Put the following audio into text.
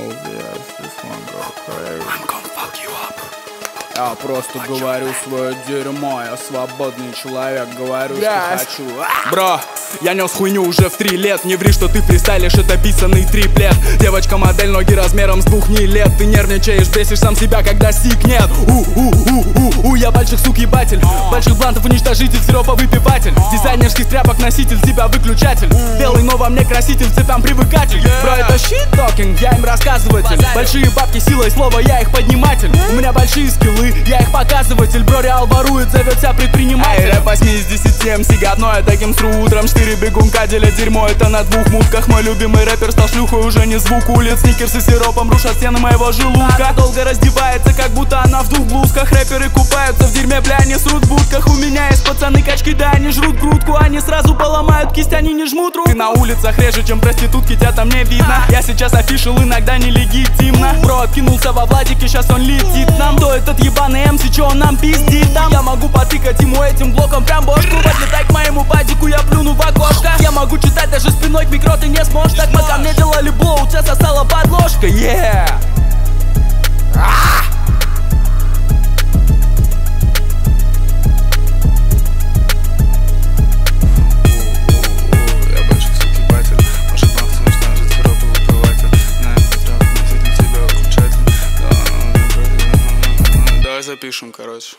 Я просто говорю свое дерьмо, я свободный человек, говорю, что хочу. Бро, я нес хуйню уже в 3 лет. Не ври, что ты фристайлишь, это писанный триплет. Девочка-модель, ноги размером с 2 лет. Ты нервничаешь, бесишь сам себя, когда сик нет. Я больших сук ебатель, больших блантов уничтожитель, сиропа выпиватель, дизайнерских тряпок носитель, тебя выключатель. Белый, но во мне краситель, цветам привыкатель. Бро, это щит-токинг, я им рассказыватель. Большие бабки, силой слова, я их подниматель. У меня большие скиллы, я их показыватель. Бро, реал ворует, зовет себя предприниматель. Эй, рэп 8 из 10 МС говно, я таким сру утром. 4 бегунка делят дерьмо, это на 2 мутках. Мой любимый рэпер стал шлюхой, уже не звук улиц. Сникерсы с сиропом рушат стены моего желудка. Она долго раздевается, как будто она в 2 блузках. Рэперы купаются в дерьме, бля, они срут в будках. У меня есть пацаны качки, да, они жрут грудку. Они сразу поломают кисть, они не жмут руку. Ты на улицах реже, чем проститутки, тебя там не видно. Я сейчас офишел, иногда нелегитимно. Бро откинулся во Владике, сейчас он летит нам. Кто этот ебаный МС, чё он нам пиздит там? Я могу потыкать ему этим блоком прям бошку. Подлетай к моему падику, я плюну в окошко. Я могу читать даже спиной к микро, ты не сможешь. Так пока мне делали блоу, тебя сосала подложка. Yeah! Запишем, короче.